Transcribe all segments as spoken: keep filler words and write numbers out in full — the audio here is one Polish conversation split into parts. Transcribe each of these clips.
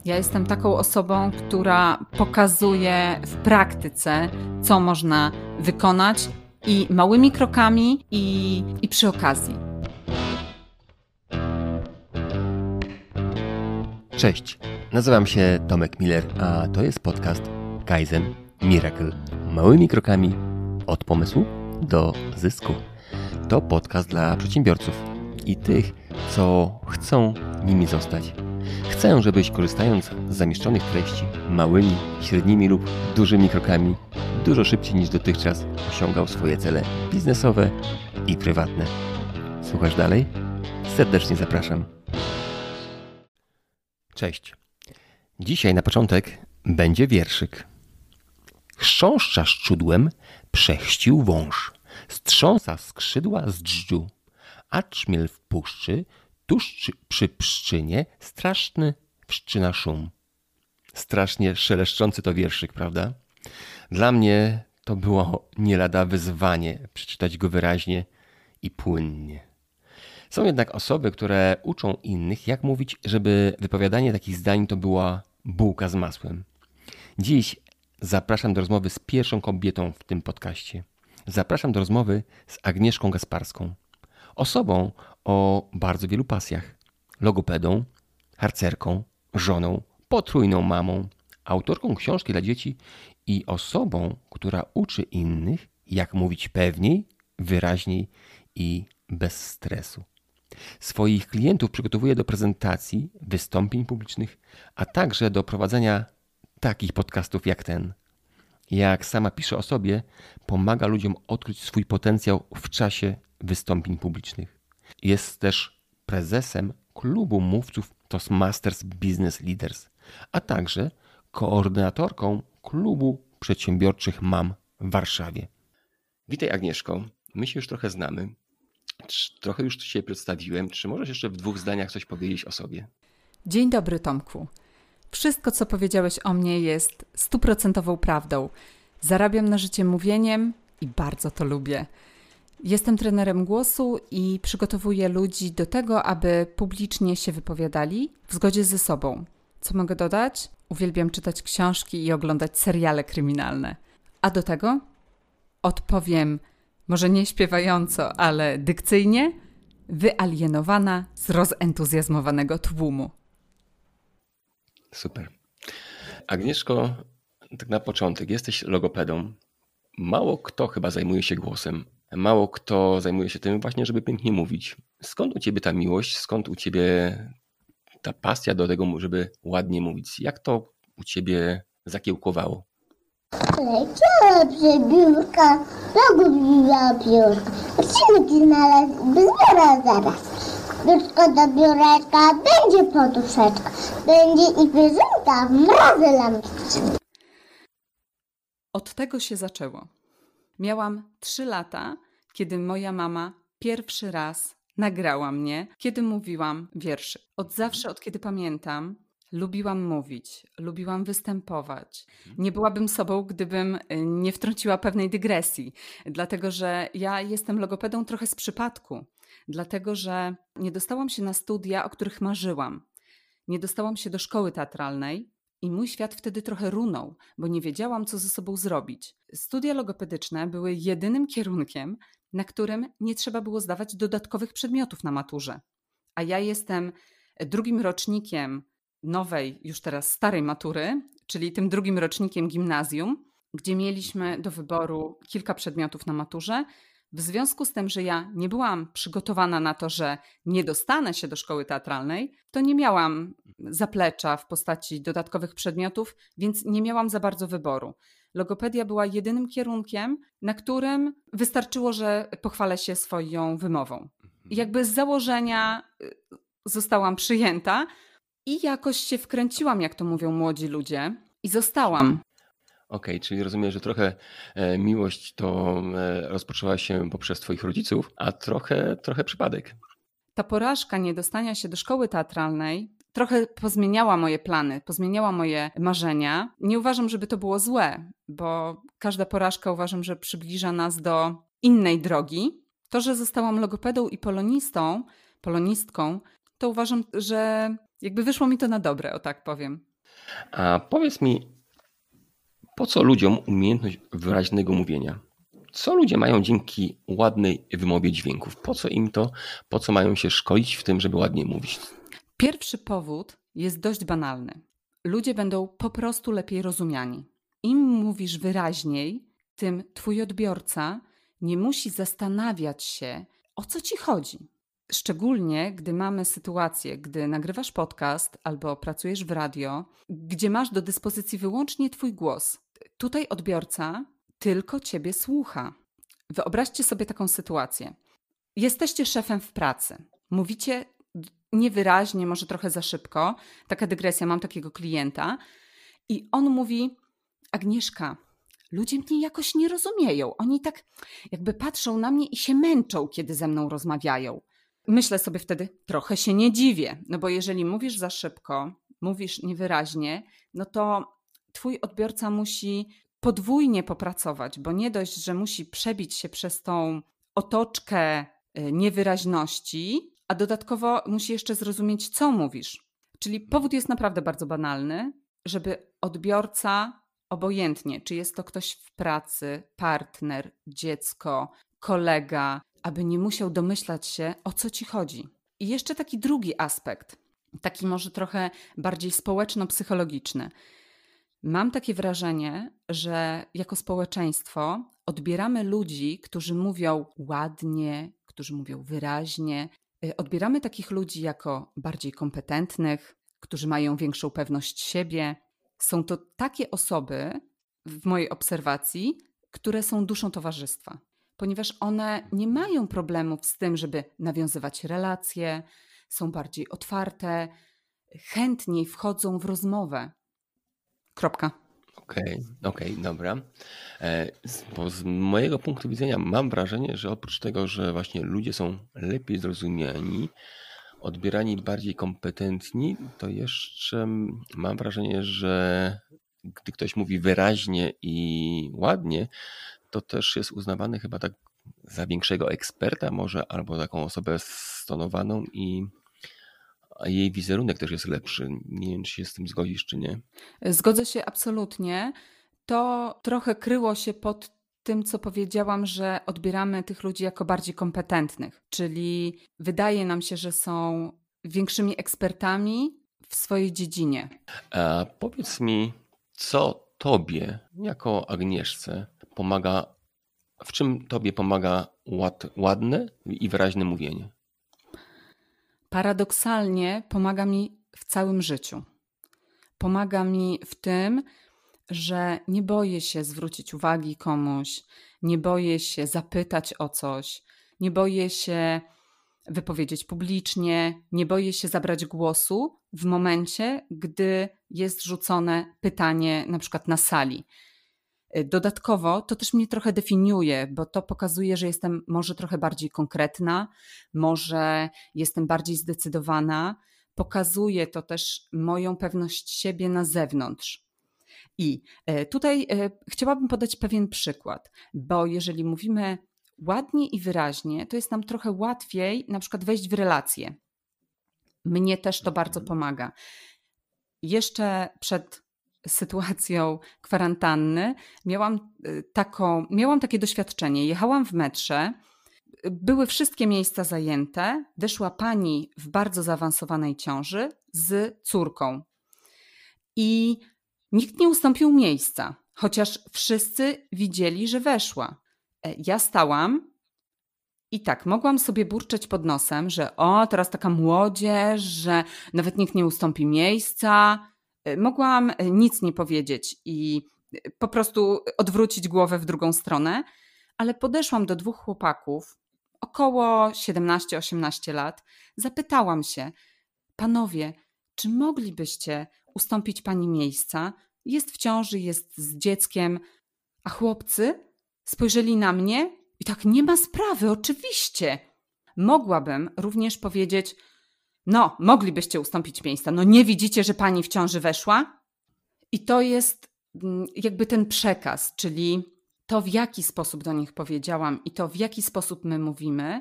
Ja jestem taką osobą, która pokazuje w praktyce, co można wykonać i małymi krokami, i, i przy okazji. Cześć, nazywam się Tomek Miller, a to jest podcast Kaizen Miracle. Małymi krokami od pomysłu do zysku. To podcast dla przedsiębiorców i tych, co chcą nimi zostać. Chcę, żebyś korzystając z zamieszczonych treści małymi, średnimi lub dużymi krokami dużo szybciej niż dotychczas osiągał swoje cele biznesowe i prywatne. Słuchasz dalej? Serdecznie zapraszam. Cześć. Dzisiaj na początek będzie wierszyk. Chrząszcza szczudłem przechścił wąż, strząsa skrzydła z dżdżu, a czmiel w puszczy, tuż przy pszczynie, straszny wszczyna szum. Strasznie szeleszczący to wierszyk, prawda? Dla mnie to było nie lada wyzwanie przeczytać go wyraźnie i płynnie. Są jednak osoby, które uczą innych, jak mówić, żeby wypowiadanie takich zdań to była bułka z masłem. Dziś zapraszam do rozmowy z pierwszą kobietą w tym podcaście. Zapraszam do rozmowy z Agnieszką Gasparską. Osobą o bardzo wielu pasjach. Logopedą, harcerką, żoną, potrójną mamą, autorką książki dla dzieci i osobą, która uczy innych, jak mówić pewniej, wyraźniej i bez stresu. Swoich klientów przygotowuje do prezentacji, wystąpień publicznych, a także do prowadzenia takich podcastów jak ten. Jak sama pisze o sobie, pomaga ludziom odkryć swój potencjał w czasie wystąpień publicznych. Jest też prezesem klubu mówców Toastmasters Business Leaders, a także koordynatorką klubu przedsiębiorczych mam w Warszawie. Witaj Agnieszko, my się już trochę znamy. Trochę już Cię przedstawiłem. Czy możesz jeszcze w dwóch zdaniach coś powiedzieć o sobie? Dzień dobry, Tomku. Wszystko, co powiedziałeś o mnie, jest stuprocentową prawdą. Zarabiam na życie mówieniem i bardzo to lubię. Jestem trenerem głosu i przygotowuję ludzi do tego, aby publicznie się wypowiadali w zgodzie ze sobą. Co mogę dodać? Uwielbiam czytać książki i oglądać seriale kryminalne. A do tego odpowiem, może nie śpiewająco, ale dykcyjnie, wyalienowana z rozentuzjazmowanego tłumu. Super. Agnieszko, tak na początek, jesteś logopedą. Mało kto chyba zajmuje się głosem. Mało kto zajmuje się tym właśnie, żeby pięknie mówić. Skąd u Ciebie ta miłość? Skąd u Ciebie ta pasja do tego, żeby ładnie mówić? Jak to u Ciebie zakiełkowało? Leciała przebiórka, zagubiła biurka. Skrzynki znalazł, zbiera zaraz. Biurko do biureczka, będzie poduszeczka. Będzie i wyżynka, mrazy lamiczki. Od tego się zaczęło. Miałam trzy lata, kiedy moja mama pierwszy raz nagrała mnie, kiedy mówiłam wierszy. Od zawsze, od kiedy pamiętam, lubiłam mówić, lubiłam występować. Nie byłabym sobą, gdybym nie wtrąciła pewnej dygresji, dlatego że ja jestem logopedą trochę z przypadku, dlatego że nie dostałam się na studia, o których marzyłam. Nie dostałam się do szkoły teatralnej i mój świat wtedy trochę runął, bo nie wiedziałam, co ze sobą zrobić. Studia logopedyczne były jedynym kierunkiem, na którym nie trzeba było zdawać dodatkowych przedmiotów na maturze. A ja jestem drugim rocznikiem nowej, już teraz starej matury, czyli tym drugim rocznikiem gimnazjum, gdzie mieliśmy do wyboru kilka przedmiotów na maturze. W związku z tym, że ja nie byłam przygotowana na to, że nie dostanę się do szkoły teatralnej, to nie miałam zaplecza w postaci dodatkowych przedmiotów, więc nie miałam za bardzo wyboru. Logopedia była jedynym kierunkiem, na którym wystarczyło, że pochwalę się swoją wymową. I jakby z założenia zostałam przyjęta i jakoś się wkręciłam, jak to mówią młodzi ludzie, i zostałam. Okej, okay, czyli rozumiem, że trochę e, miłość to e, rozpoczęła się poprzez Twoich rodziców, a trochę, trochę przypadek. Ta porażka niedostania się do szkoły teatralnej trochę pozmieniała moje plany, pozmieniała moje marzenia. Nie uważam, żeby to było złe, bo każda porażka uważam, że przybliża nas do innej drogi. To, że zostałam logopedą i polonistą, polonistką, to uważam, że jakby wyszło mi to na dobre, o tak powiem. A powiedz mi, po co ludziom umiejętność wyraźnego mówienia? Co ludzie mają dzięki ładnej wymowie dźwięków? Po co im to? Po co mają się szkolić w tym, żeby ładnie mówić? Pierwszy powód jest dość banalny. Ludzie będą po prostu lepiej rozumiani. Im mówisz wyraźniej, tym twój odbiorca nie musi zastanawiać się, o co ci chodzi. Szczególnie, gdy mamy sytuację, gdy nagrywasz podcast albo pracujesz w radio, gdzie masz do dyspozycji wyłącznie twój głos. Tutaj odbiorca tylko ciebie słucha. Wyobraźcie sobie taką sytuację. Jesteście szefem w pracy. Mówicie niewyraźnie, może trochę za szybko. Taka dygresja, mam takiego klienta. I on mówi: Agnieszka, ludzie mnie jakoś nie rozumieją. Oni tak jakby patrzą na mnie i się męczą, kiedy ze mną rozmawiają. Myślę sobie wtedy, trochę się nie dziwię, no bo jeżeli mówisz za szybko, mówisz niewyraźnie, no to twój odbiorca musi podwójnie popracować, bo nie dość, że musi przebić się przez tą otoczkę niewyraźności, a dodatkowo musi jeszcze zrozumieć, co mówisz. Czyli powód jest naprawdę bardzo banalny, żeby odbiorca, obojętnie, czy jest to ktoś w pracy, partner, dziecko, kolega, aby nie musiał domyślać się, o co ci chodzi. I jeszcze taki drugi aspekt, taki może trochę bardziej społeczno-psychologiczny. Mam takie wrażenie, że jako społeczeństwo odbieramy ludzi, którzy mówią ładnie, którzy mówią wyraźnie. Odbieramy takich ludzi jako bardziej kompetentnych, którzy mają większą pewność siebie. Są to takie osoby, w mojej obserwacji, które są duszą towarzystwa, ponieważ one nie mają problemów z tym, żeby nawiązywać relacje, są bardziej otwarte, chętniej wchodzą w rozmowę. Kropka. Okej, okay, okej, okay, dobra. Bo z mojego punktu widzenia mam wrażenie, że oprócz tego, że właśnie ludzie są lepiej zrozumiani, odbierani bardziej kompetentni, to jeszcze mam wrażenie, że gdy ktoś mówi wyraźnie i ładnie, to też jest uznawany chyba tak za większego eksperta może, albo taką osobę stonowaną i jej wizerunek też jest lepszy. Nie wiem, czy się z tym zgodzisz, czy nie. Zgodzę się absolutnie. To trochę kryło się pod tym, co powiedziałam, że odbieramy tych ludzi jako bardziej kompetentnych. Czyli wydaje nam się, że są większymi ekspertami w swojej dziedzinie. A powiedz mi, co tobie, jako Agnieszce, pomaga, w czym tobie pomaga ład, ładne i wyraźne mówienie? Paradoksalnie pomaga mi w całym życiu. Pomaga mi w tym, że nie boję się zwrócić uwagi komuś, nie boję się zapytać o coś, nie boję się wypowiedzieć publicznie, nie boję się zabrać głosu w momencie, gdy jest rzucone pytanie na przykład na sali. Dodatkowo to też mnie trochę definiuje, bo to pokazuje, że jestem może trochę bardziej konkretna, może jestem bardziej zdecydowana. Pokazuje to też moją pewność siebie na zewnątrz. I tutaj chciałabym podać pewien przykład, bo jeżeli mówimy ładnie i wyraźnie, to jest nam trochę łatwiej na przykład wejść w relacje. Mnie też to bardzo pomaga. Jeszcze przed sytuacją kwarantanny miałam, taką, miałam takie doświadczenie. Jechałam w metrze, były wszystkie miejsca zajęte, weszła pani w bardzo zaawansowanej ciąży z córką i nikt nie ustąpił miejsca, chociaż wszyscy widzieli, że weszła. Ja stałam i tak, mogłam sobie burczeć pod nosem, że o, teraz taka młodzież, że nawet nikt nie ustąpi miejsca. Mogłam nic nie powiedzieć i po prostu odwrócić głowę w drugą stronę, ale podeszłam do dwóch chłopaków, około siedemnaście osiemnaście lat, zapytałam się: panowie, czy moglibyście ustąpić pani miejsca? Jest w ciąży, jest z dzieckiem. A chłopcy spojrzeli na mnie i tak: nie ma sprawy, oczywiście. Mogłabym również powiedzieć: no, moglibyście ustąpić miejsca. No nie widzicie, że pani w ciąży weszła? I to jest jakby ten przekaz, czyli to, w jaki sposób do nich powiedziałam i to, w jaki sposób my mówimy,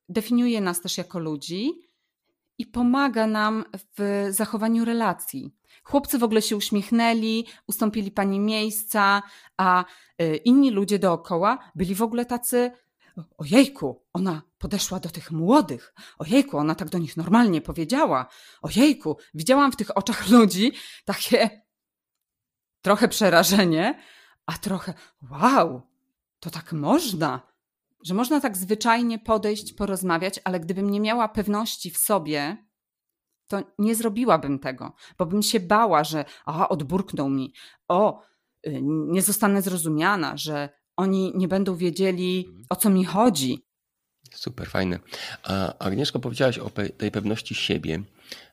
definiuje nas też jako ludzi i pomaga nam w zachowaniu relacji. Chłopcy w ogóle się uśmiechnęli, ustąpili pani miejsca, a y, inni ludzie dookoła byli w ogóle tacy: ojejku, ona podeszła do tych młodych, ojejku, ona tak do nich normalnie powiedziała, ojejku, widziałam w tych oczach ludzi takie trochę przerażenie, a trochę wow, to tak można, że można tak zwyczajnie podejść, porozmawiać, ale gdybym nie miała pewności w sobie, to nie zrobiłabym tego, bo bym się bała, że a, odburknął mi, o, y, nie zostanę zrozumiana, że oni nie będą wiedzieli, o co mi chodzi. Super, fajne. A Agnieszko, powiedziałaś o pe- tej pewności siebie,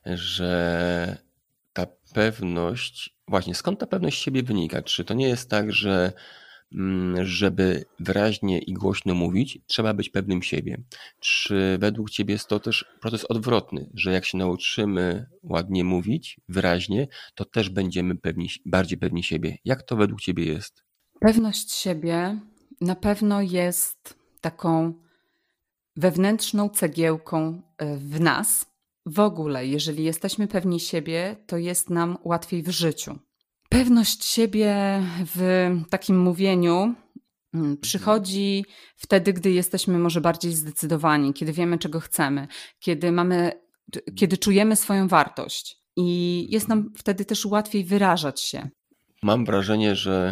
że ta pewność, właśnie skąd ta pewność siebie wynika? Czy to nie jest tak, że mm, żeby wyraźnie i głośno mówić, trzeba być pewnym siebie? Czy według ciebie jest to też proces odwrotny, że jak się nauczymy ładnie mówić, wyraźnie, to też będziemy pewni, bardziej pewni siebie? Jak to według ciebie jest? Pewność siebie na pewno jest taką wewnętrzną cegiełką w nas. W ogóle, jeżeli jesteśmy pewni siebie, to jest nam łatwiej w życiu. Pewność siebie w takim mówieniu przychodzi wtedy, gdy jesteśmy może bardziej zdecydowani, kiedy wiemy, czego chcemy, kiedy mamy, kiedy czujemy swoją wartość i jest nam wtedy też łatwiej wyrażać się. Mam wrażenie, że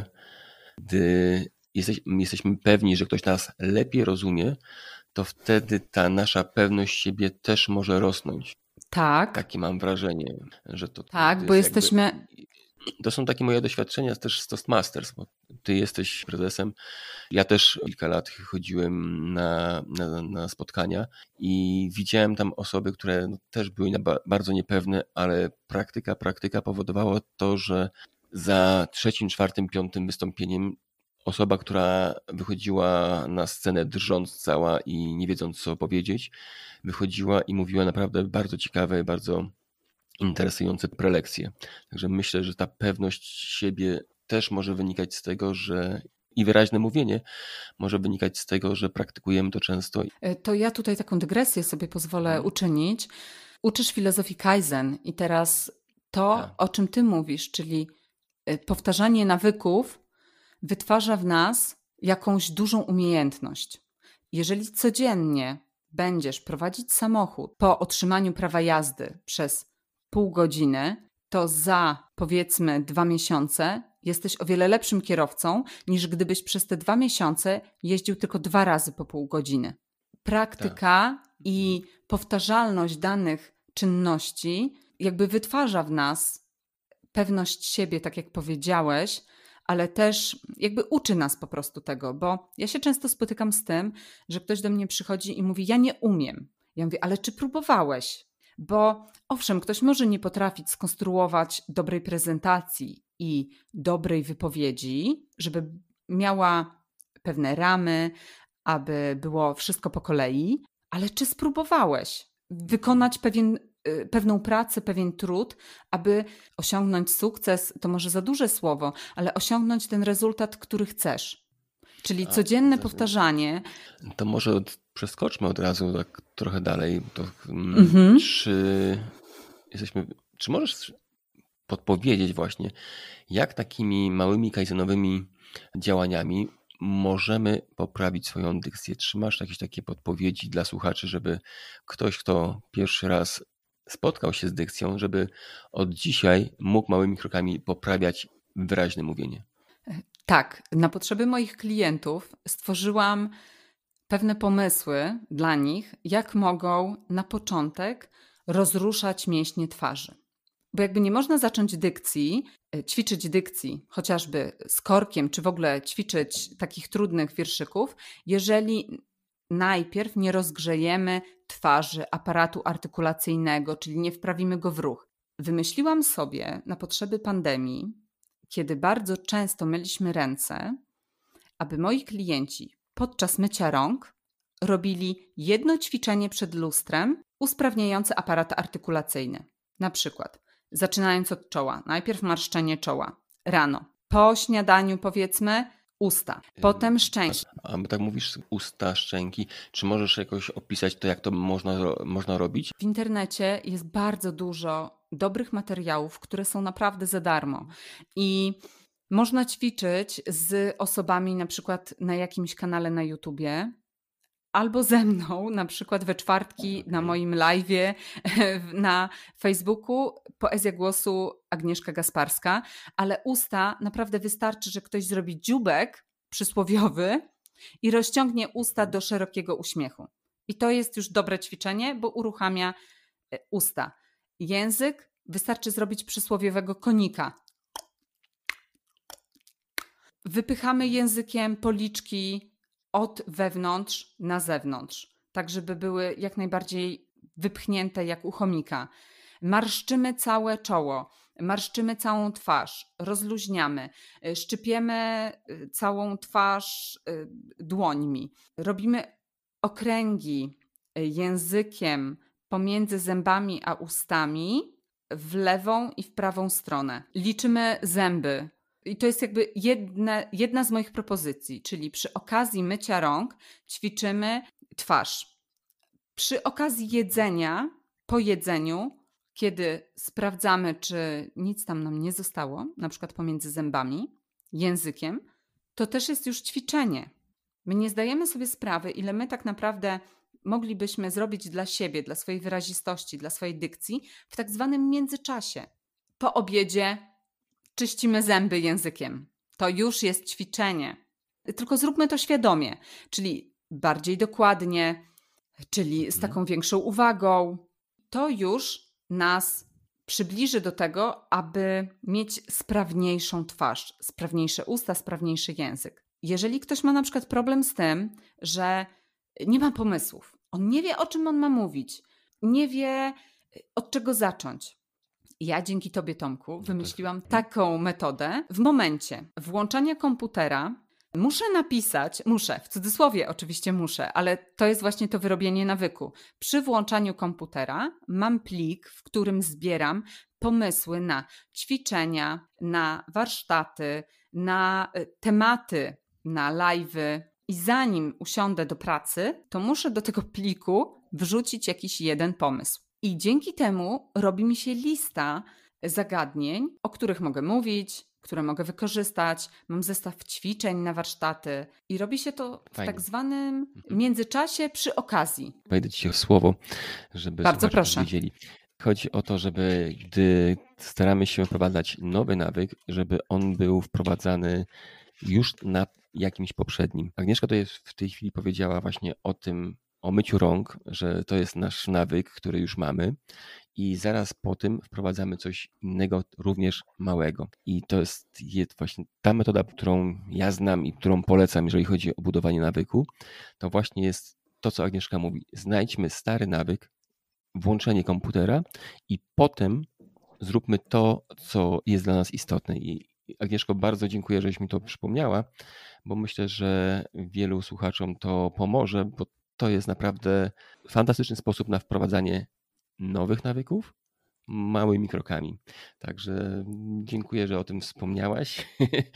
gdy jesteś, jesteśmy pewni, że ktoś nas lepiej rozumie, to wtedy ta nasza pewność siebie też może rosnąć. Tak. Takie mam wrażenie, że to. Tak, to bo jest jesteśmy. Jakby, to są takie moje doświadczenia też z Toastmasters, bo ty jesteś prezesem. Ja też kilka lat chodziłem na, na, na spotkania i widziałem tam osoby, które no też były bardzo niepewne, ale praktyka, praktyka powodowała to, że za trzecim, czwartym, piątym wystąpieniem osoba, która wychodziła na scenę drżąc cała i nie wiedząc co powiedzieć, wychodziła i mówiła naprawdę bardzo ciekawe, bardzo interesujące prelekcje. Także myślę, że ta pewność siebie też może wynikać z tego, że i wyraźne mówienie może wynikać z tego, że praktykujemy to często. To ja tutaj taką dygresję sobie pozwolę uczynić. Uczysz filozofii Kaizen i teraz to, Tak. o czym ty mówisz, czyli powtarzanie nawyków wytwarza w nas jakąś dużą umiejętność. Jeżeli codziennie będziesz prowadzić samochód po otrzymaniu prawa jazdy przez pół godziny, to za powiedzmy dwa miesiące jesteś o wiele lepszym kierowcą, niż gdybyś przez te dwa miesiące jeździł tylko dwa razy po pół godziny. Praktyka tak. i powtarzalność danych czynności jakby wytwarza w nas pewność siebie, tak jak powiedziałeś, ale też jakby uczy nas po prostu tego, bo ja się często spotykam z tym, że ktoś do mnie przychodzi i mówi: ja nie umiem. Ja mówię: ale czy próbowałeś? Bo owszem, ktoś może nie potrafić skonstruować dobrej prezentacji i dobrej wypowiedzi, żeby miała pewne ramy, aby było wszystko po kolei, ale czy spróbowałeś wykonać pewien, pewną pracę, pewien trud, aby osiągnąć sukces, to może za duże słowo, ale osiągnąć ten rezultat, który chcesz. Czyli codzienne A, powtarzanie. To może od, przeskoczmy od razu tak trochę dalej. To, mhm. Czy jesteśmy, czy możesz podpowiedzieć właśnie, jak takimi małymi kaizenowymi działaniami możemy poprawić swoją dykcję? Czy masz jakieś takie podpowiedzi dla słuchaczy, żeby ktoś, kto pierwszy raz spotkał się z dykcją, żeby od dzisiaj mógł małymi krokami poprawiać wyraźne mówienie? Tak, na potrzeby moich klientów stworzyłam pewne pomysły dla nich, jak mogą na początek rozruszać mięśnie twarzy. Bo jakby nie można zacząć dykcji, ćwiczyć dykcji, chociażby z korkiem, czy w ogóle ćwiczyć takich trudnych wierszyków, jeżeli najpierw nie rozgrzejemy twarzy, aparatu artykulacyjnego, czyli nie wprawimy go w ruch. Wymyśliłam sobie na potrzeby pandemii, kiedy bardzo często myliśmy ręce, aby moi klienci podczas mycia rąk robili jedno ćwiczenie przed lustrem usprawniające aparat artykulacyjny. Na przykład zaczynając od czoła, najpierw marszczenie czoła rano, po śniadaniu powiedzmy usta, potem szczęki. A, a tak mówisz usta, szczęki, czy możesz jakoś opisać to, jak to można, można robić? W internecie jest bardzo dużo dobrych materiałów, które są naprawdę za darmo. I można ćwiczyć z osobami na przykład na jakimś kanale na YouTubie, albo ze mną, na przykład we czwartki na moim live'ie na Facebooku, Poezja Głosu Agnieszka Gasparska, ale usta naprawdę wystarczy, że ktoś zrobi dzióbek przysłowiowy i rozciągnie usta do szerokiego uśmiechu. I to jest już dobre ćwiczenie, bo uruchamia usta. Język wystarczy zrobić przysłowiowego konika. Wypychamy językiem policzki od wewnątrz na zewnątrz, tak żeby były jak najbardziej wypchnięte jak u chomika. Marszczymy całe czoło, marszczymy całą twarz, rozluźniamy, szczypiemy całą twarz dłońmi. Robimy okręgi językiem pomiędzy zębami a ustami w lewą i w prawą stronę. Liczymy zęby. I to jest jakby jedna, jedna z moich propozycji, czyli przy okazji mycia rąk ćwiczymy twarz. Przy okazji jedzenia, po jedzeniu, kiedy sprawdzamy, czy nic tam nam nie zostało, na przykład pomiędzy zębami, językiem, to też jest już ćwiczenie. My nie zdajemy sobie sprawy, ile my tak naprawdę moglibyśmy zrobić dla siebie, dla swojej wyrazistości, dla swojej dykcji w tak zwanym międzyczasie. Po obiedzie czyścimy zęby językiem. To już jest ćwiczenie. Tylko zróbmy to świadomie, czyli bardziej dokładnie, czyli z taką większą uwagą. To już nas przybliży do tego, aby mieć sprawniejszą twarz, sprawniejsze usta, sprawniejszy język. Jeżeli ktoś ma na przykład problem z tym, że nie ma pomysłów, on nie wie, o czym on ma mówić, nie wie, od czego zacząć. Ja dzięki Tobie, Tomku, wymyśliłam taką metodę. W momencie włączania komputera muszę napisać, muszę, w cudzysłowie oczywiście muszę, ale to jest właśnie to wyrobienie nawyku. Przy włączaniu komputera mam plik, w którym zbieram pomysły na ćwiczenia, na warsztaty, na tematy, na live'y. I zanim usiądę do pracy, to muszę do tego pliku wrzucić jakiś jeden pomysł. I dzięki temu robi mi się lista zagadnień, o których mogę mówić, które mogę wykorzystać. Mam zestaw ćwiczeń na warsztaty i robi się to w Fajnie. tak zwanym międzyczasie przy okazji. Wejdę Ci się w słowo, żeby Bardzo słuchacze proszę. wiedzieli. Chodzi o to, żeby gdy staramy się wprowadzać nowy nawyk, żeby on był wprowadzany już na jakimś poprzednim. Agnieszka to jest w tej chwili powiedziała właśnie o tym, o myciu rąk, że to jest nasz nawyk, który już mamy i zaraz po tym wprowadzamy coś innego, również małego. I to jest właśnie ta metoda, którą ja znam i którą polecam, jeżeli chodzi o budowanie nawyku, to właśnie jest to, co Agnieszka mówi. Znajdźmy stary nawyk, włączenie komputera i potem zróbmy to, co jest dla nas istotne. I Agnieszko, bardzo dziękuję, żeś mi to przypomniała, bo myślę, że wielu słuchaczom to pomoże, bo to jest naprawdę fantastyczny sposób na wprowadzanie nowych nawyków małymi krokami. Także dziękuję, że o tym wspomniałaś.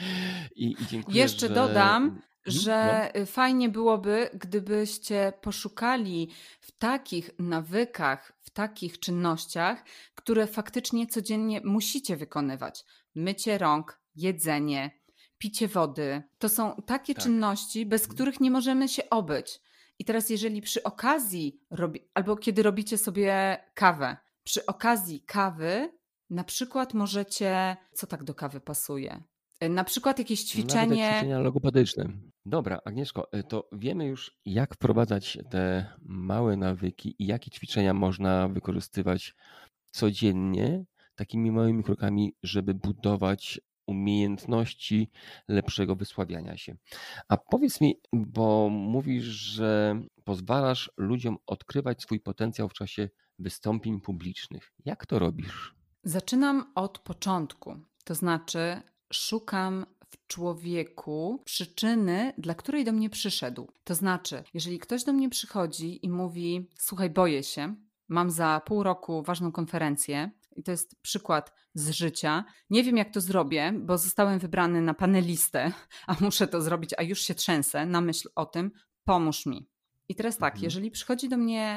I, i dziękuję, Jeszcze że... dodam, że No. fajnie byłoby, gdybyście poszukali w takich nawykach, w takich czynnościach, które faktycznie codziennie musicie wykonywać. Mycie rąk, jedzenie, picie wody. To są takie Tak. czynności, bez których nie możemy się obyć. I teraz jeżeli przy okazji, robi, albo kiedy robicie sobie kawę, przy okazji kawy na przykład możecie, co tak do kawy pasuje? Na przykład jakieś ćwiczenie... Nawet te ćwiczenia logopedyczne. Dobra, Agnieszko, to wiemy już, jak wprowadzać te małe nawyki i jakie ćwiczenia można wykorzystywać codziennie, takimi małymi krokami, żeby budować umiejętności lepszego wysławiania się. A powiedz mi, bo mówisz, że pozwalasz ludziom odkrywać swój potencjał w czasie wystąpień publicznych. Jak to robisz? Zaczynam od początku, to znaczy szukam w człowieku przyczyny, dla której do mnie przyszedł. To znaczy, jeżeli ktoś do mnie przychodzi i mówi: słuchaj, boję się, mam za pół roku ważną konferencję i to jest przykład z życia. Nie wiem, jak to zrobię, bo zostałem wybrany na panelistę, a muszę to zrobić, a już się trzęsę na myśl o tym, pomóż mi. I teraz tak, Mhm. jeżeli przychodzi do mnie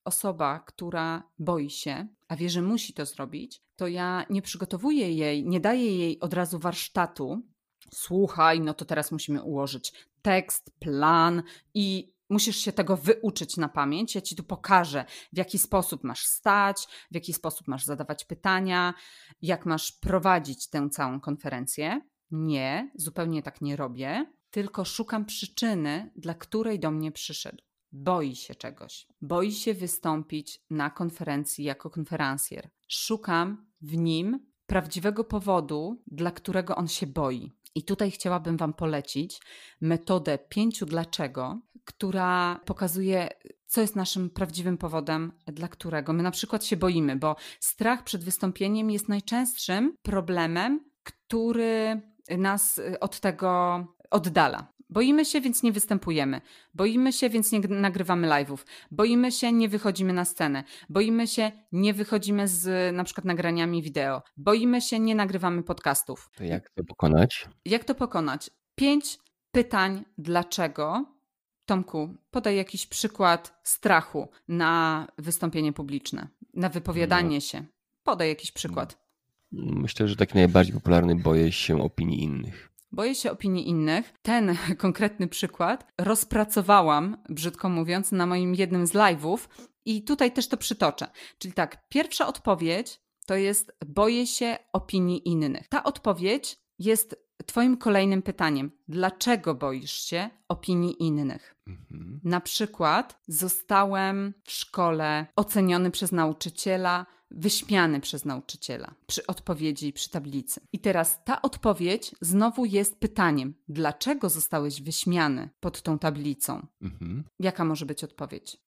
osoba, która boi się, a wie, że musi to zrobić, to ja nie przygotowuję jej, nie daję jej od razu warsztatu. Słuchaj, no to teraz musimy ułożyć tekst, plan i musisz się tego wyuczyć na pamięć. Ja ci tu pokażę, w jaki sposób masz stać, w jaki sposób masz zadawać pytania, jak masz prowadzić tę całą konferencję. Nie, zupełnie tak nie robię, tylko szukam przyczyny, dla której do mnie przyszedł. Boi się czegoś. Boi się wystąpić na konferencji jako konferencjer. Szukam w nim prawdziwego powodu, dla którego on się boi. I tutaj chciałabym Wam polecić metodę pięciu dlaczego, która pokazuje, co jest naszym prawdziwym powodem, dla którego my na przykład się boimy, bo strach przed wystąpieniem jest najczęstszym problemem, który nas od tego oddala. Boimy się, więc nie występujemy. Boimy się, więc nie nagrywamy live'ów. Boimy się, nie wychodzimy na scenę. Boimy się, nie wychodzimy z na przykład nagraniami wideo. Boimy się, nie nagrywamy podcastów. To jak to pokonać? Jak to pokonać? Pięć pytań dlaczego. Tomku, podaj jakiś przykład strachu na wystąpienie publiczne, na wypowiadanie no. się. Podaj jakiś przykład. Myślę, że taki najbardziej popularny boję się opinii innych. Boję się opinii innych. Ten konkretny przykład rozpracowałam, brzydko mówiąc, na moim jednym z live'ów i tutaj też to przytoczę. Czyli tak, pierwsza odpowiedź to jest boję się opinii innych. Ta odpowiedź jest Twoim kolejnym pytaniem. Dlaczego boisz się opinii innych? Mhm. Na przykład zostałem w szkole oceniony przez nauczyciela, wyśmiany przez nauczyciela przy odpowiedzi, przy tablicy. I teraz ta odpowiedź znowu jest pytaniem. Dlaczego zostałeś wyśmiany pod tą tablicą? Mhm. Jaka może być odpowiedź?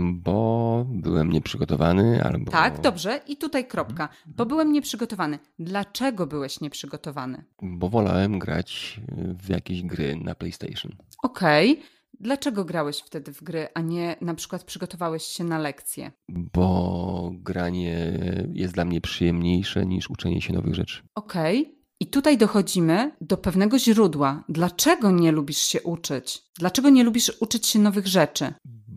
Bo byłem nieprzygotowany albo... Tak, dobrze. I tutaj kropka. Bo byłem nieprzygotowany. Dlaczego byłeś nieprzygotowany? Bo wolałem grać w jakieś gry na PlayStation. Okej. Okay. Dlaczego grałeś wtedy w gry, a nie na przykład przygotowałeś się na lekcje? Bo granie jest dla mnie przyjemniejsze niż uczenie się nowych rzeczy. Okej. Okay. I tutaj dochodzimy do pewnego źródła. Dlaczego nie lubisz się uczyć? Dlaczego nie lubisz uczyć się nowych rzeczy?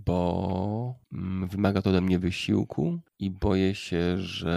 Bo wymaga to ode mnie wysiłku i boję się,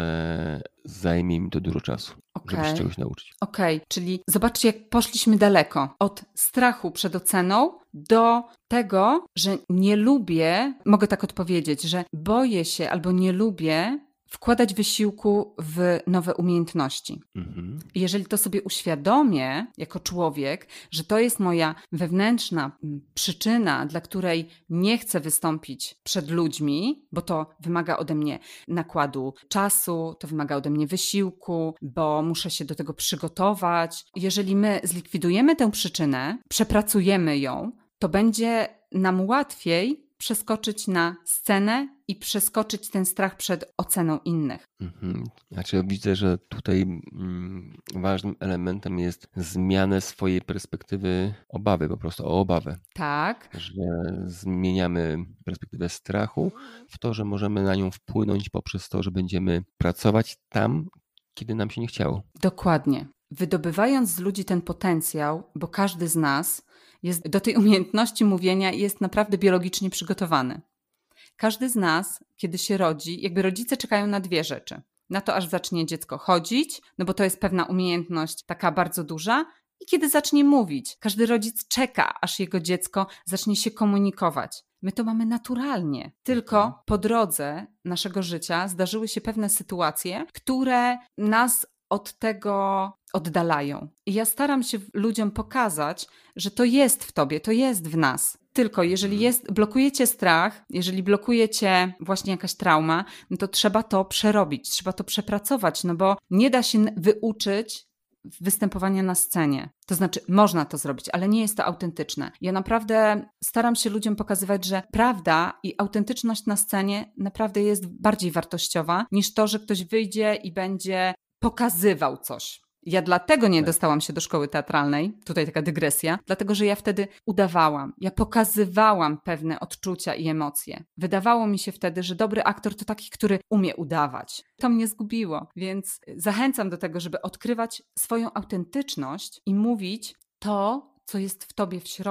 że zajmie mi to dużo czasu, okay. żeby się czegoś nauczyć. Okej, okay. Czyli zobaczcie, jak poszliśmy daleko. Od strachu przed oceną do tego, że nie lubię, mogę tak odpowiedzieć, że boję się albo nie lubię wkładać wysiłku w nowe umiejętności. Mhm. Jeżeli to sobie uświadomię jako człowiek, że to jest moja wewnętrzna przyczyna, dla której nie chcę wystąpić przed ludźmi, bo to wymaga ode mnie nakładu czasu, to wymaga ode mnie wysiłku, bo muszę się do tego przygotować. Jeżeli my zlikwidujemy tę przyczynę, przepracujemy ją, to będzie nam łatwiej przeskoczyć na scenę i przeskoczyć ten strach przed oceną innych. Mhm. Znaczy widzę, że tutaj mm, ważnym elementem jest zmiana swojej perspektywy obawy, po prostu o obawę. Tak. Że zmieniamy perspektywę strachu w to, że możemy na nią wpłynąć poprzez to, że będziemy pracować tam, kiedy nam się nie chciało. Dokładnie. Wydobywając z ludzi ten potencjał, bo każdy z nas jest do tej umiejętności mówienia jest naprawdę biologicznie przygotowany. Każdy z nas, kiedy się rodzi, jakby rodzice czekają na dwie rzeczy. Na to, aż zacznie dziecko chodzić, no bo to jest pewna umiejętność taka bardzo duża, i kiedy zacznie mówić. Każdy rodzic czeka, aż jego dziecko zacznie się komunikować. My to mamy naturalnie. Tylko po drodze naszego życia zdarzyły się pewne sytuacje, które nas od tego oddalają. I ja staram się ludziom pokazać, że to jest w tobie, to jest w nas. Tylko jeżeli jest, blokujecie strach, jeżeli blokujecie właśnie jakaś trauma, no to trzeba to przerobić, trzeba to przepracować, no bo nie da się wyuczyć występowania na scenie. To znaczy, można to zrobić, ale nie jest to autentyczne. Ja naprawdę staram się ludziom pokazywać, że prawda i autentyczność na scenie naprawdę jest bardziej wartościowa niż to, że ktoś wyjdzie i będzie pokazywał coś. Ja dlatego nie dostałam się do szkoły teatralnej, tutaj taka dygresja, dlatego że ja wtedy udawałam, ja pokazywałam pewne odczucia i emocje. Wydawało mi się wtedy, że dobry aktor to taki, który umie udawać. To mnie zgubiło, więc zachęcam do tego, żeby odkrywać swoją autentyczność i mówić to, co jest w tobie w środku.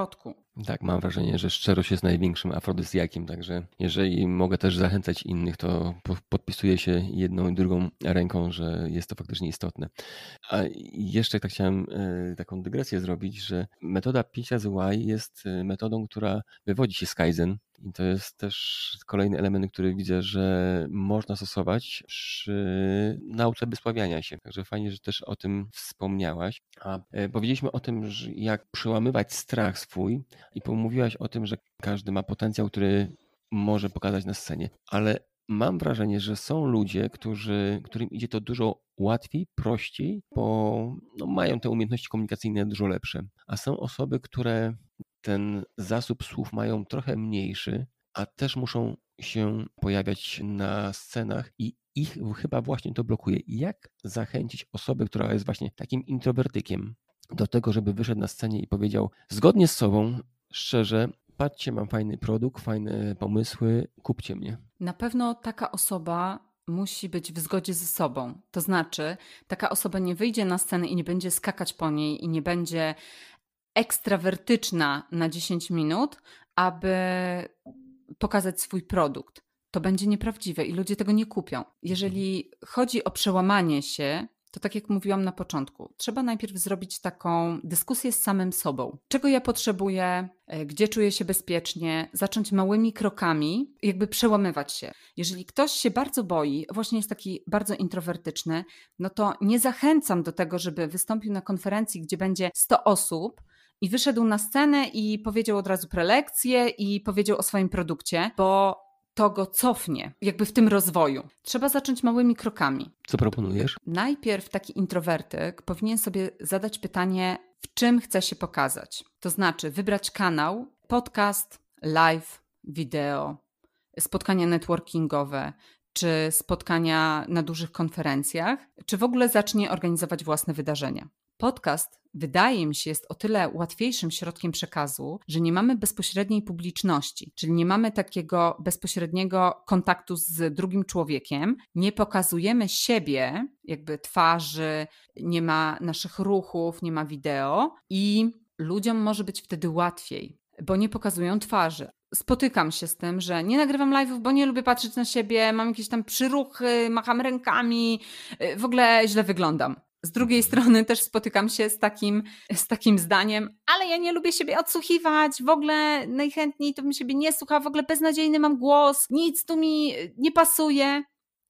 Tak, mam wrażenie, że szczerość jest największym afrodyzjakiem, także jeżeli mogę też zachęcać innych, to po- podpisuję się jedną i drugą ręką, że jest to faktycznie istotne. A jeszcze tak chciałem e, taką dygresję zrobić, że metoda pięć razy Y jest e, metodą, która wywodzi się z Kaizen i to jest też kolejny element, który widzę, że można stosować przy nauce wysławiania się. Także fajnie, że też o tym wspomniałaś. A e, powiedzieliśmy o tym, że jak przełamywać strach swój i pomówiłaś o tym, że każdy ma potencjał, który może pokazać na scenie, ale mam wrażenie, że są ludzie, którzy, którym idzie to dużo łatwiej, prościej, bo no, mają te umiejętności komunikacyjne dużo lepsze. A są osoby, które ten zasób słów mają trochę mniejszy, a też muszą się pojawiać na scenach i ich chyba właśnie to blokuje. Jak zachęcić osobę, która jest właśnie takim introwertykiem, do tego, żeby wyszedł na scenie i powiedział zgodnie z sobą, szczerze, patrzcie, mam fajny produkt, fajne pomysły, kupcie mnie. Na pewno taka osoba musi być w zgodzie ze sobą. To znaczy, taka osoba nie wyjdzie na scenę i nie będzie skakać po niej i nie będzie ekstrawertyczna na dziesięć minut, aby pokazać swój produkt. To będzie nieprawdziwe i ludzie tego nie kupią. Jeżeli chodzi o przełamanie się, to tak jak mówiłam na początku, trzeba najpierw zrobić taką dyskusję z samym sobą. Czego ja potrzebuję, gdzie czuję się bezpiecznie, zacząć małymi krokami, jakby przełamywać się. Jeżeli ktoś się bardzo boi, właśnie jest taki bardzo introwertyczny, no to nie zachęcam do tego, żeby wystąpił na konferencji, gdzie będzie sto osób i wyszedł na scenę i powiedział od razu prelekcję i powiedział o swoim produkcie, bo to go cofnie, jakby w tym rozwoju. Trzeba zacząć małymi krokami. Co proponujesz? Najpierw taki introwertyk powinien sobie zadać pytanie, w czym chce się pokazać. To znaczy wybrać kanał, podcast, live, wideo, spotkania networkingowe, czy spotkania na dużych konferencjach, czy w ogóle zacznie organizować własne wydarzenia. Podcast, wydaje mi się, jest o tyle łatwiejszym środkiem przekazu, że nie mamy bezpośredniej publiczności, czyli nie mamy takiego bezpośredniego kontaktu z drugim człowiekiem, nie pokazujemy siebie, jakby twarzy, nie ma naszych ruchów, nie ma wideo i ludziom może być wtedy łatwiej, bo nie pokazują twarzy. Spotykam się z tym, że nie nagrywam live'ów, bo nie lubię patrzeć na siebie, mam jakieś tam przyruchy, macham rękami, w ogóle źle wyglądam. Z drugiej strony też spotykam się z takim, z takim zdaniem, ale ja nie lubię siebie odsłuchiwać, w ogóle najchętniej to bym siebie nie słuchała, w ogóle beznadziejny mam głos, nic tu mi nie pasuje.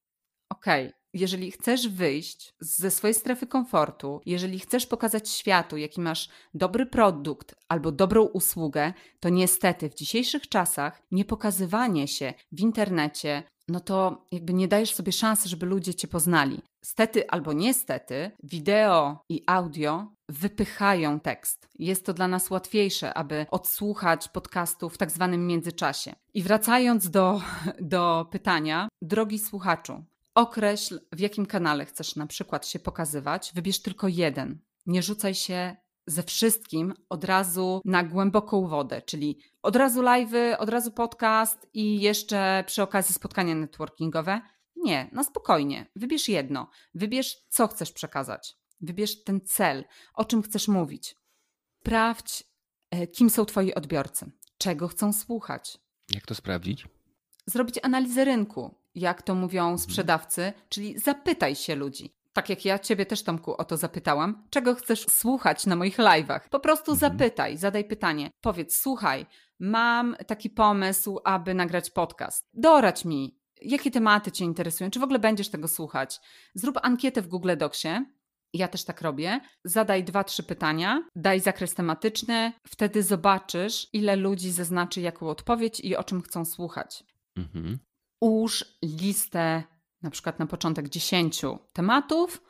Okej, okay. Jeżeli chcesz wyjść ze swojej strefy komfortu, jeżeli chcesz pokazać światu, jaki masz dobry produkt albo dobrą usługę, to niestety w dzisiejszych czasach niepokazywanie się w internecie, no to jakby nie dajesz sobie szansy, żeby ludzie cię poznali. Stety albo niestety, wideo i audio wypychają tekst. Jest to dla nas łatwiejsze, aby odsłuchać podcastu w tak zwanym międzyczasie. I wracając do, do pytania, drogi słuchaczu, określ, w jakim kanale chcesz na przykład się pokazywać, wybierz tylko jeden. Nie rzucaj się ze wszystkim od razu na głęboką wodę, czyli od razu live'y, od razu podcast i jeszcze przy okazji spotkania networkingowe. Nie, na spokojnie. Wybierz jedno. Wybierz, co chcesz przekazać. Wybierz ten cel, o czym chcesz mówić. Sprawdź, kim są twoi odbiorcy, czego chcą słuchać. Jak to sprawdzić? Zrobić analizę rynku, jak to mówią sprzedawcy, czyli zapytaj się ludzi. Tak jak ja ciebie też, Tomku, o to zapytałam. Czego chcesz słuchać na moich live'ach? Po prostu mhm. zapytaj, zadaj pytanie. Powiedz, słuchaj, mam taki pomysł, aby nagrać podcast. Doradź mi, jakie tematy cię interesują, czy w ogóle będziesz tego słuchać. Zrób ankietę w Google Docsie. Ja też tak robię. Zadaj dwa, trzy pytania, daj zakres tematyczny, wtedy zobaczysz, ile ludzi zaznaczy jaką odpowiedź i o czym chcą słuchać. Mhm. Ułóż listę na przykład na początek dziesięciu tematów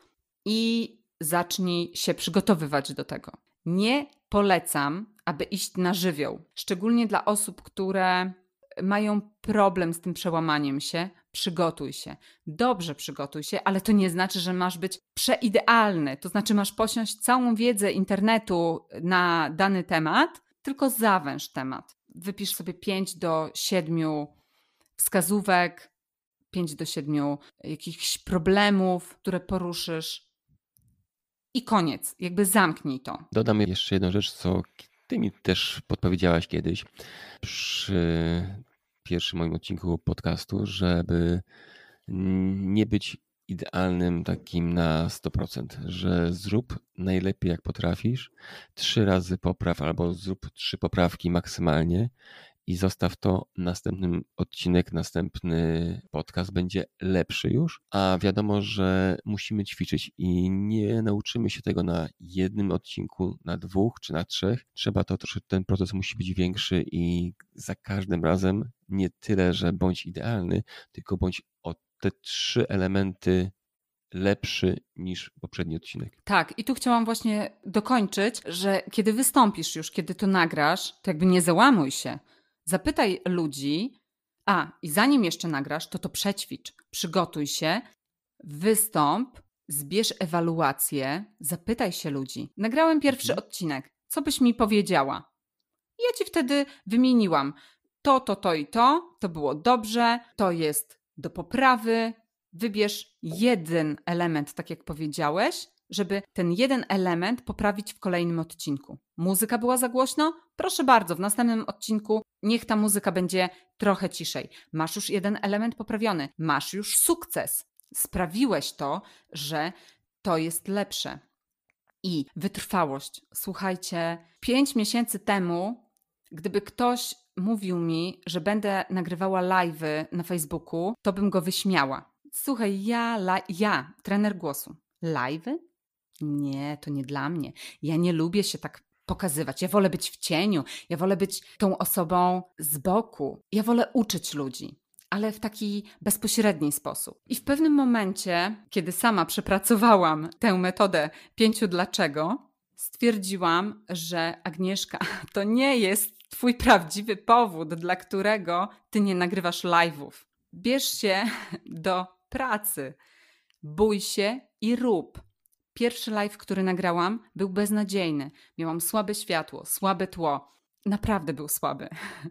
i zacznij się przygotowywać do tego. Nie polecam, aby iść na żywioł, szczególnie dla osób, które mają problem z tym przełamaniem się. Przygotuj się. Dobrze przygotuj się, ale to nie znaczy, że masz być przeidealny. To znaczy masz posiąść całą wiedzę internetu na dany temat, tylko zawęż temat. Wypisz sobie pięć do siedmiu wskazówek, pięć do siedmiu jakichś problemów, które poruszysz i koniec. Jakby zamknij to. Dodam jeszcze jedną rzecz, co ty mi też podpowiedziałaś kiedyś przy pierwszym moim odcinku podcastu, żeby nie być idealnym takim na sto procent, że zrób najlepiej jak potrafisz, trzy razy popraw albo zrób trzy poprawki maksymalnie i zostaw to, następny odcinek, następny podcast będzie lepszy już, a wiadomo, że musimy ćwiczyć i nie nauczymy się tego na jednym odcinku, na dwóch czy na trzech. Trzeba to troszkę, ten proces musi być większy i za każdym razem nie tyle, że bądź idealny, tylko bądź o te trzy elementy lepszy niż poprzedni odcinek. Tak, i tu chciałam właśnie dokończyć, że kiedy wystąpisz już, kiedy to nagrasz, to jakby nie załamuj się. Zapytaj ludzi, a i zanim jeszcze nagrasz, to to przećwicz, przygotuj się, wystąp, zbierz ewaluację, zapytaj się ludzi. Nagrałem pierwszy Mhm. odcinek, co byś mi powiedziała? Ja ci wtedy wymieniłam to, to, to i to, to było dobrze, to jest do poprawy. Wybierz jeden element, tak jak powiedziałeś, żeby ten jeden element poprawić w kolejnym odcinku. Muzyka była za głośno? Proszę bardzo, w następnym odcinku niech ta muzyka będzie trochę ciszej. Masz już jeden element poprawiony, masz już sukces. Sprawiłeś to, że to jest lepsze. I wytrwałość. Słuchajcie, pięć miesięcy temu, gdyby ktoś mówił mi, że będę nagrywała live'y na Facebooku, to bym go wyśmiała. Słuchaj, ja, ja trener głosu. Live'y? Nie, to nie dla mnie. Ja nie lubię się tak pokazywać. Ja wolę być w cieniu. Ja wolę być tą osobą z boku. Ja wolę uczyć ludzi, ale w taki bezpośredni sposób. I w pewnym momencie, kiedy sama przepracowałam tę metodę pięciu dlaczego, stwierdziłam, że Agnieszka, to nie jest twój prawdziwy powód, dla którego ty nie nagrywasz live'ów. Bierz się do pracy. Bój się i rób. Pierwszy live, który nagrałam, był beznadziejny. Miałam słabe światło, słabe tło. Naprawdę był słaby.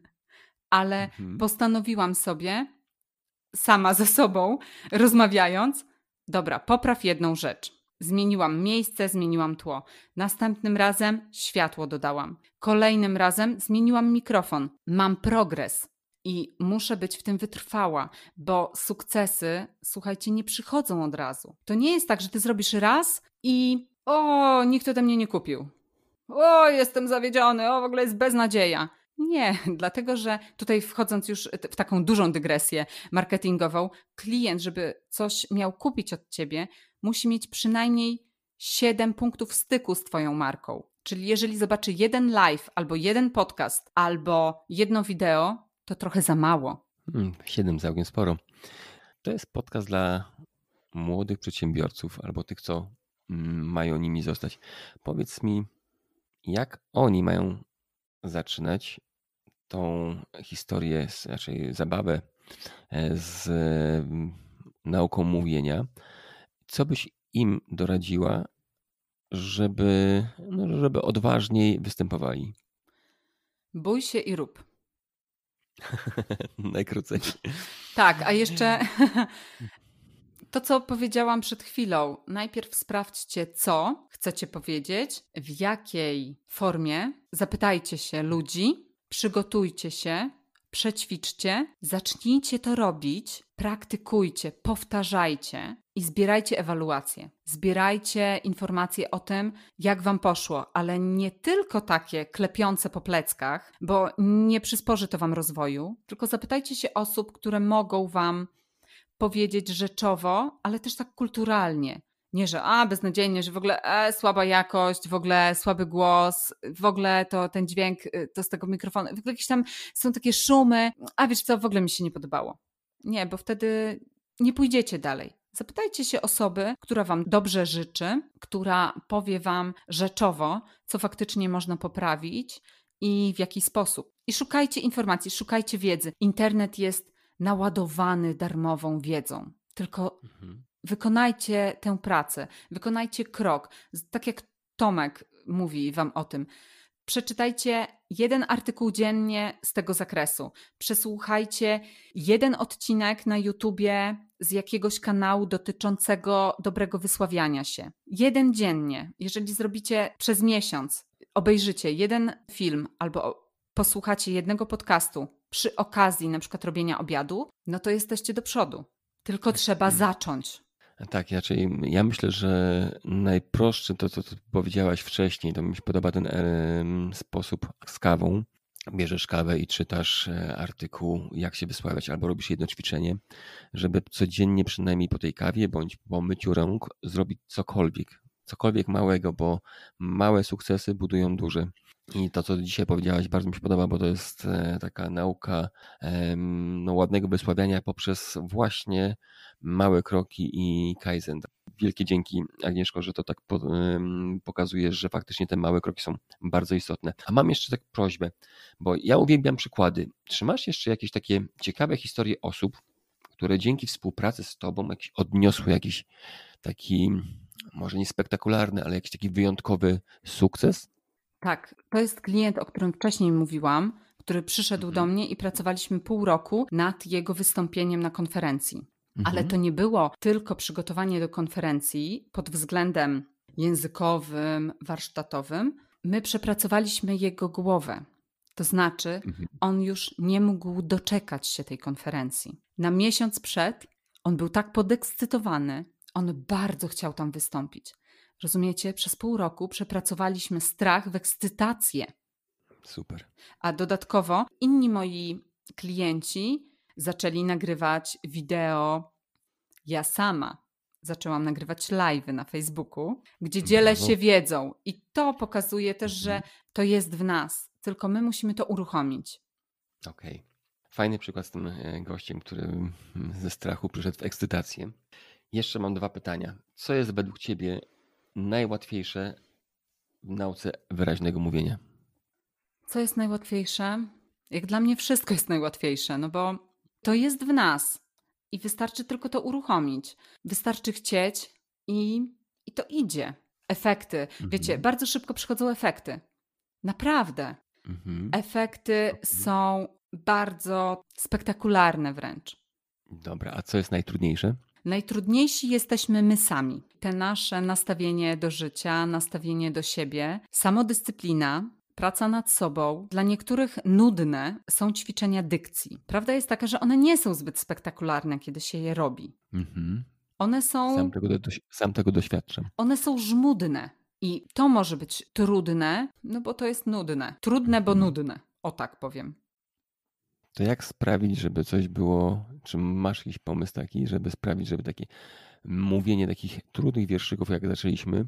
Ale Mhm. postanowiłam sobie, sama ze sobą, rozmawiając, dobra, popraw jedną rzecz. Zmieniłam miejsce, zmieniłam tło. Następnym razem światło dodałam. Kolejnym razem zmieniłam mikrofon. Mam progres. I muszę być w tym wytrwała, bo sukcesy, słuchajcie, nie przychodzą od razu. To nie jest tak, że ty zrobisz raz i o, nikt ode mnie nie kupił. O, jestem zawiedziony, o, w ogóle jest beznadzieja. Nie, dlatego że tutaj wchodząc już w taką dużą dygresję marketingową, klient, żeby coś miał kupić od ciebie, musi mieć przynajmniej siedem punktów styku z twoją marką. Czyli jeżeli zobaczy jeden live, albo jeden podcast, albo jedno wideo, to trochę za mało. Hmm, siedem całkiem sporo. To jest podcast dla młodych przedsiębiorców albo tych, co mają nimi zostać. Powiedz mi, jak oni mają zaczynać tą historię, raczej zabawę z nauką mówienia. Co byś im doradziła, żeby, no, żeby odważniej występowali? Bój się i rób. Najkrócej. Tak, a jeszcze to, co powiedziałam przed chwilą. Najpierw sprawdźcie, co chcecie powiedzieć, w jakiej formie. Zapytajcie się ludzi, przygotujcie się, przećwiczcie, zacznijcie to robić, praktykujcie, powtarzajcie i zbierajcie ewaluacje. Zbierajcie informacje o tym, jak wam poszło, ale nie tylko takie klepiące po pleckach, bo nie przysporzy to wam rozwoju, tylko zapytajcie się osób, które mogą wam powiedzieć rzeczowo, ale też tak kulturalnie. Nie, że a, beznadziejnie, że w ogóle e, słaba jakość, w ogóle słaby głos, w ogóle to ten dźwięk to z tego mikrofonu, w ogóle jakieś tam są takie szumy, a wiesz co, w ogóle mi się nie podobało. Nie, bo wtedy nie pójdziecie dalej. Zapytajcie się osoby, która wam dobrze życzy, która powie wam rzeczowo, co faktycznie można poprawić i w jaki sposób. I szukajcie informacji, szukajcie wiedzy. Internet jest naładowany darmową wiedzą. Tylko mhm. wykonajcie tę pracę, wykonajcie krok. Tak jak Tomek mówi wam o tym. Przeczytajcie jeden artykuł dziennie z tego zakresu. Przesłuchajcie jeden odcinek na YouTubie z jakiegoś kanału dotyczącego dobrego wysławiania się. Jeden dziennie. Jeżeli zrobicie przez miesiąc, obejrzycie jeden film albo posłuchacie jednego podcastu przy okazji na przykład robienia obiadu, no to jesteście do przodu. Tylko trzeba zacząć. Tak, raczej ja myślę, że najprostszy to, co powiedziałaś wcześniej, to mi się podoba ten e, sposób z kawą. Bierzesz kawę i czytasz artykuł, jak się wysławiać, albo robisz jedno ćwiczenie, żeby codziennie przynajmniej po tej kawie bądź po myciu rąk zrobić cokolwiek. Cokolwiek małego, bo małe sukcesy budują duże. I to, co dzisiaj powiedziałaś, bardzo mi się podoba, bo to jest taka nauka no, ładnego wysławiania poprzez właśnie małe kroki i kaizen. Wielkie dzięki, Agnieszko, że to tak pokazujesz, że faktycznie te małe kroki są bardzo istotne. A mam jeszcze tak prośbę, bo ja uwielbiam przykłady. Czy masz jeszcze jakieś takie ciekawe historie osób, które dzięki współpracy z tobą jakiś odniosły jakiś taki, może nie spektakularny, ale jakiś taki wyjątkowy sukces? Tak, to jest klient, o którym wcześniej mówiłam, który przyszedł Mhm. do mnie i pracowaliśmy pół roku nad jego wystąpieniem na konferencji. Mhm. Ale to nie było tylko przygotowanie do konferencji pod względem językowym, warsztatowym. My przepracowaliśmy jego głowę. To znaczy, Mhm. on już nie mógł doczekać się tej konferencji. Na miesiąc przed on był tak podekscytowany, on bardzo chciał tam wystąpić. Rozumiecie? Przez pół roku przepracowaliśmy strach w ekscytację. Super. A dodatkowo inni moi klienci zaczęli nagrywać wideo. Ja sama zaczęłam nagrywać live'y na Facebooku, gdzie dzielę Brawo. się wiedzą. I to pokazuje też, że to jest w nas. Tylko my musimy to uruchomić. Okej. Okay. Fajny przykład z tym gościem, który ze strachu przyszedł w ekscytację. Jeszcze mam dwa pytania. Co jest według ciebie najłatwiejsze w nauce wyraźnego mówienia? Co jest najłatwiejsze? Jak dla mnie wszystko jest najłatwiejsze, no bo to jest w nas i wystarczy tylko to uruchomić. Wystarczy chcieć i, i to idzie. Efekty. Mhm. Wiecie, bardzo szybko przychodzą efekty. Naprawdę. Mhm. Efekty są bardzo spektakularne wręcz. Dobra, a co jest najtrudniejsze? Najtrudniejsi jesteśmy my sami. Te nasze nastawienie do życia, nastawienie do siebie, samodyscyplina, praca nad sobą. Dla niektórych nudne są ćwiczenia dykcji. Prawda jest taka, że one nie są zbyt spektakularne, kiedy się je robi. Mhm. One są, Sam tego, do, sam tego doświadczam. one są żmudne i to może być trudne, no bo to jest nudne. Trudne, bo nudne. O tak powiem. To jak sprawić, żeby coś było, czy masz jakiś pomysł taki, żeby sprawić, żeby takie mówienie takich trudnych wierszyków, jak zaczęliśmy,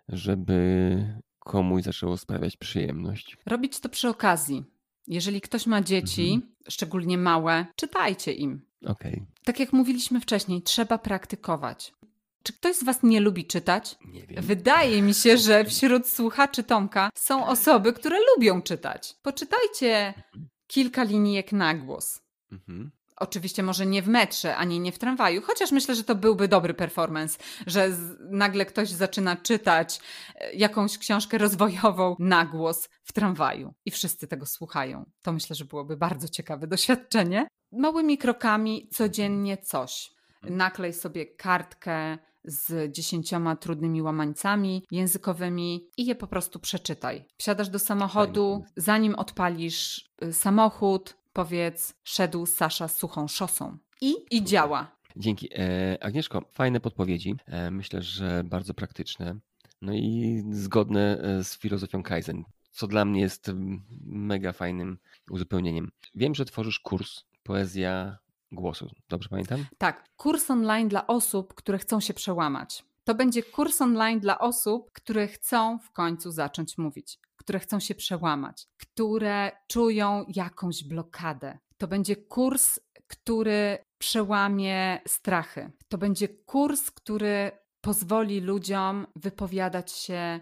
żeby komuś zaczęło sprawiać przyjemność? Robić to przy okazji. Jeżeli ktoś ma dzieci, Mhm. szczególnie małe, czytajcie im. Okej. Okay. Tak jak mówiliśmy wcześniej, trzeba praktykować. Czy ktoś z was nie lubi czytać? Nie wiem. Wydaje mi się, że wśród słuchaczy Tomka są osoby, które lubią czytać. Poczytajcie kilka linijek na głos. Mhm. Oczywiście może nie w metrze, ani nie w tramwaju, chociaż myślę, że to byłby dobry performance, że z, nagle ktoś zaczyna czytać jakąś książkę rozwojową na głos w tramwaju i wszyscy tego słuchają. To myślę, że byłoby bardzo ciekawe doświadczenie. Małymi krokami codziennie coś. Naklej sobie kartkę z dziesięcioma trudnymi łamańcami językowymi i je po prostu przeczytaj. Wsiadasz do samochodu, zanim odpalisz samochód, powiedz, szedł Sasza suchą szosą. I, i działa. Dzięki. E, Agnieszko, fajne podpowiedzi. E, myślę, że bardzo praktyczne. No i zgodne z filozofią Kaizen, co dla mnie jest mega fajnym uzupełnieniem. Wiem, że tworzysz kurs Poezja Głosu. Dobrze pamiętam? Tak. Kurs online dla osób, które chcą się przełamać. To będzie kurs online dla osób, które chcą w końcu zacząć mówić, które chcą się przełamać, które czują jakąś blokadę. To będzie kurs, który przełamie strachy. To będzie kurs, który pozwoli ludziom wypowiadać się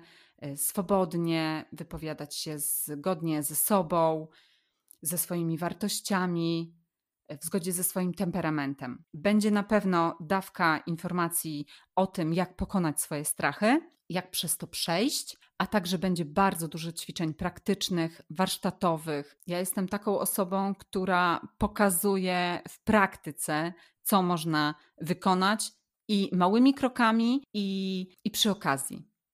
swobodnie, wypowiadać się zgodnie ze sobą, ze swoimi wartościami, w zgodzie ze swoim temperamentem. Będzie na pewno dawka informacji o tym, jak pokonać swoje strachy, jak przez to przejść, a także będzie bardzo dużo ćwiczeń praktycznych, warsztatowych. Ja jestem taką osobą, która pokazuje w praktyce, co można wykonać i małymi krokami, i, i przy okazji.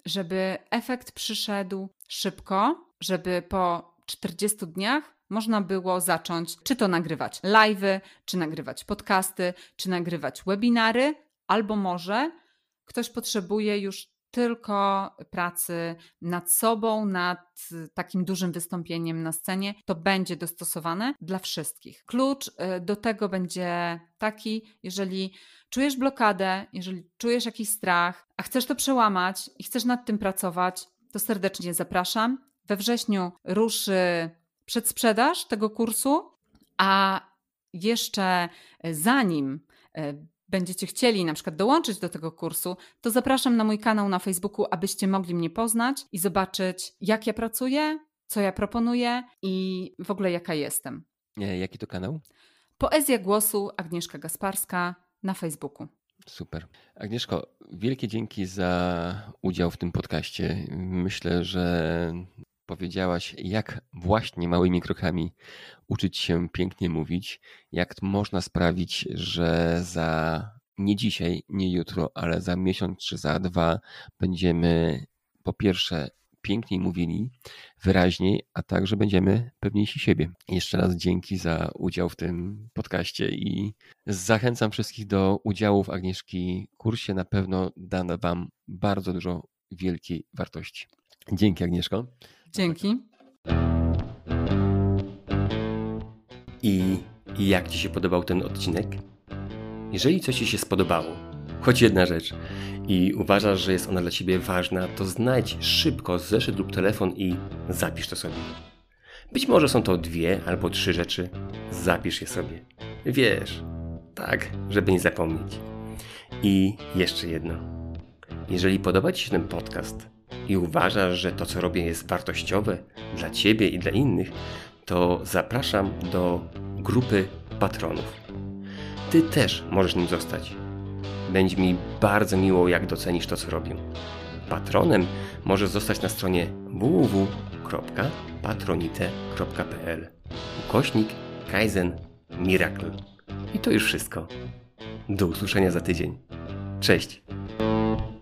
żeby efekt przyszedł szybko, żeby po czterdziestu dniach można było zacząć czy to nagrywać live'y, czy nagrywać podcasty, czy nagrywać webinary, albo może ktoś potrzebuje już tylko pracy nad sobą, nad takim dużym wystąpieniem na scenie. To będzie dostosowane dla wszystkich. Klucz do tego będzie taki, jeżeli czujesz blokadę, jeżeli czujesz jakiś strach, a chcesz to przełamać i chcesz nad tym pracować, to serdecznie zapraszam. We wrześniu ruszy przedsprzedaż tego kursu, a jeszcze zanim będziecie chcieli na przykład dołączyć do tego kursu, to zapraszam na mój kanał na Facebooku, abyście mogli mnie poznać i zobaczyć, jak ja pracuję, co ja proponuję i w ogóle jaka jestem. Jaki to kanał? Poezja Głosu, Agnieszka Gasparska na Facebooku. Super. Agnieszko, wielkie dzięki za udział w tym podcaście. Myślę, że powiedziałaś, jak właśnie małymi krokami uczyć się pięknie mówić, jak można sprawić, że za nie dzisiaj, nie jutro, ale za miesiąc czy za dwa będziemy po pierwsze piękniej mówili, wyraźniej, a także będziemy pewniejsi siebie. Jeszcze raz dzięki za udział w tym podcaście i zachęcam wszystkich do udziału w Agnieszki kursie. Na pewno da wam bardzo dużo wielkiej wartości. Dzięki, Agnieszko. Dzięki. I jak Ci się podobał ten odcinek? Jeżeli coś Ci się spodobało, choć jedna rzecz, i uważasz, że jest ona dla Ciebie ważna, to znajdź szybko zeszyt lub telefon i zapisz to sobie. Być może są to dwie albo trzy rzeczy. Zapisz je sobie. Wiesz, tak, żeby nie zapomnieć. I jeszcze jedno. Jeżeli podoba Ci się ten podcast i uważasz, że to, co robię, jest wartościowe dla Ciebie i dla innych, to zapraszam do grupy patronów. Ty też możesz nim zostać. Będzie mi bardzo miło, jak docenisz to, co robię. Patronem możesz zostać na stronie w w w kropka patronite kropka p l ukośnik Kaizen Miracle. I to już wszystko. Do usłyszenia za tydzień. Cześć!